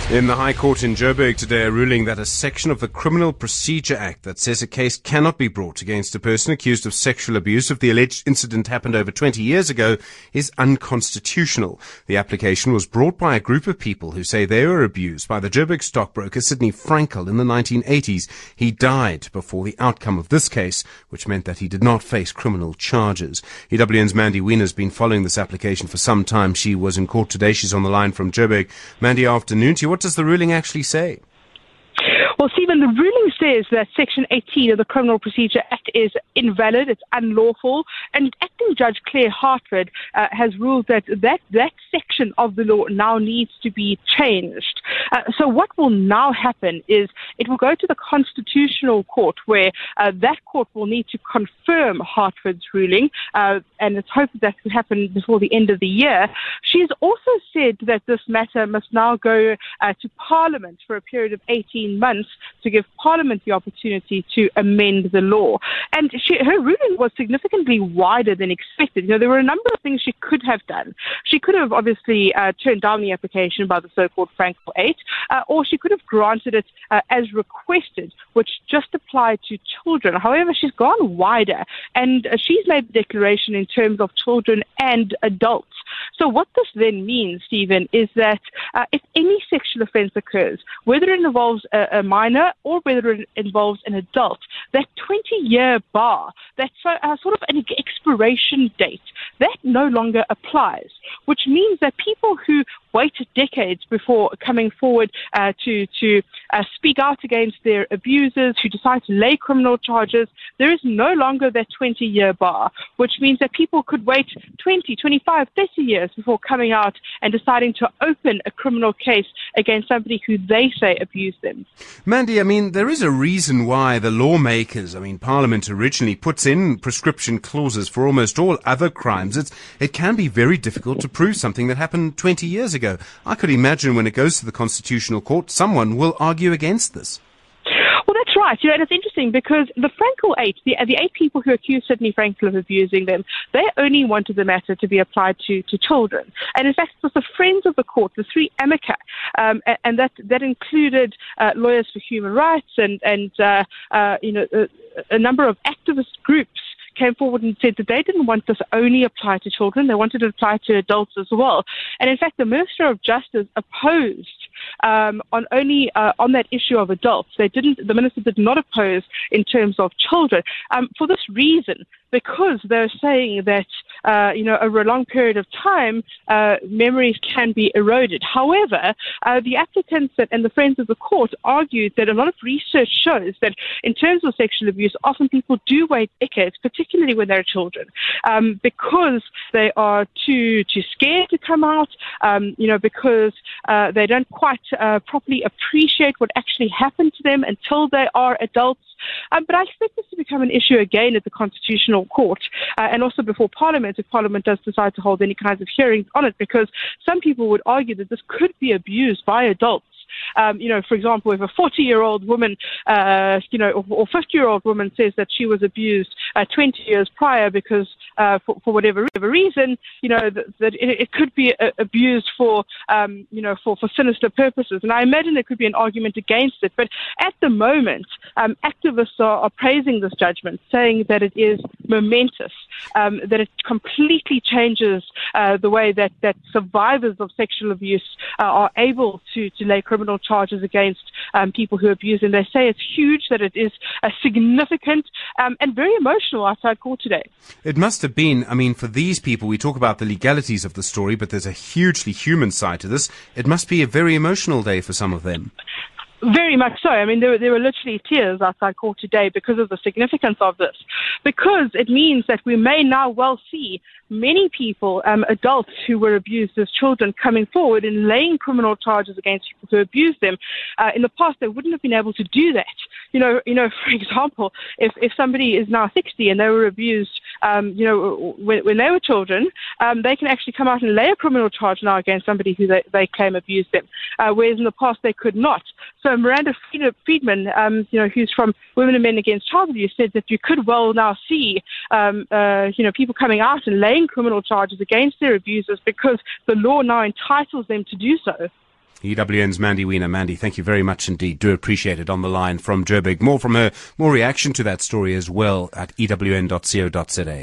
In the High Court in Joburg today, a ruling that a section of the Criminal Procedure Act that says a case cannot be brought against a person accused of sexual abuse if the alleged incident happened over 20 years ago is unconstitutional. The application was brought by a group of people who say they were abused by the Joburg stockbroker Sidney Frankel in the 1980s. He died before the outcome of this case, which meant that he did not face criminal charges. EWN's Mandy Wiener has been following this application for some time. She was in court today. She's on the line from Joburg. Mandy, afternoon to you. What does the ruling actually say? Well, Stephen, the ruling says that Section 18 of the Criminal Procedure Act is invalid, it's unlawful, and Acting Judge Claire Hartford has ruled that section of the law now needs to be changed. So what will now happen is it will go to the Constitutional Court, where that court will need to confirm Hartford's ruling, and it's hoped that will happen before the end of the year. She's also said that this matter must now go to Parliament for a period of 18 months to give Parliament the opportunity to amend the law. And her ruling was significantly wider than expected. You know, there were a number of things she could have done. She could have obviously turned down the application by the so-called Frankel 8, or she could have granted it as requested, which just applied to children. However, she's gone wider, and she's made the declaration in terms of children and adults. So what this then means, Stephen, is that if any sexual offence occurs, whether it involves a minor or whether it involves an adult, that 20-year bar, that sort of an expiration date, that no longer applies, which means that people who wait decades before coming forward to speak out against their abusers, who decide to lay criminal charges, there is no longer that 20-year bar, which means that people could wait 20, 25, 30 years before coming out and deciding to open a criminal case against somebody who they say abused them. Mandy, I mean, there is a reason why the lawmakers, Parliament originally puts in prescription clauses for almost all other crimes. It can be very difficult to prove something that happened 20 years ago. I could imagine when it goes to the Constitutional Court, someone will argue against this. Well, that's right. You know, and it's interesting because the Frankel 8, the 8 people who accused Sidney Frankel of abusing them, they only wanted the matter to be applied to children. And in fact, it was the Friends of the Court, the 3 amici, and that included lawyers for human rights and a number of activist groups came forward and said that they didn't want this only apply to children, they wanted it to apply to adults as well. And in fact, the Minister of Justice opposed on that issue of adults. The minister did not oppose in terms of children. For this reason, because they're saying that, over a long period of time, memories can be eroded. However, the applicants and the Friends of the Court argued that a lot of research shows that in terms of sexual abuse, often people do wait decades, particularly when they're children, because they are too scared to come out, because they don't quite properly appreciate what actually happened to them until they are adults. But I expect this to become an issue again at the Constitutional Court and also before Parliament, if Parliament does decide to hold any kinds of hearings on it, because some people would argue that this could be abused by adults. For example, if a 40-year-old woman, or 50-year-old woman says that she was abused 20 years prior because for whatever reason, that it could be abused for sinister purposes. And I imagine there could be an argument against it. But at the moment, activists are praising this judgment, saying that it is momentous, that it completely changes the way that survivors of sexual abuse are able to lay criminal charges against people who abuse them. They say it's huge, that it is significant and very emotional outside court today. It must have been, for these people, we talk about the legalities of the story, but there's a hugely human side to this. It must be a very emotional day for some of them. Very much so. There were literally tears outside court today because of the significance of this. Because it means that we may now well see many people, adults who were abused as children, coming forward and laying criminal charges against people who abused them. In the past, they wouldn't have been able to do that. For example, if somebody is now 60 and they were abused, when they were children, they can actually come out and lay a criminal charge now against somebody who they claim abused them, whereas in the past they could not. So Miranda Friedman, who's from Women and Men Against Child Abuse, said that you could well now see, people coming out and laying criminal charges against their abusers because the law now entitles them to do so. EWN's Mandy Wiener. Mandy, thank you very much indeed. Do appreciate it. On the line from Joburg. More from her, more reaction to that story as well at ewn.co.za.